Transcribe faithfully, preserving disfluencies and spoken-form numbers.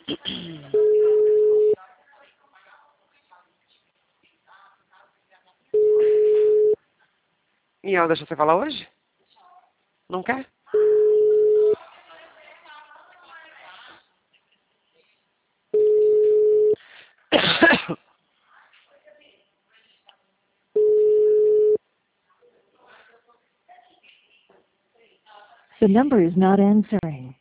E ela deixa você falar hoje? Não quer? The number is not answering.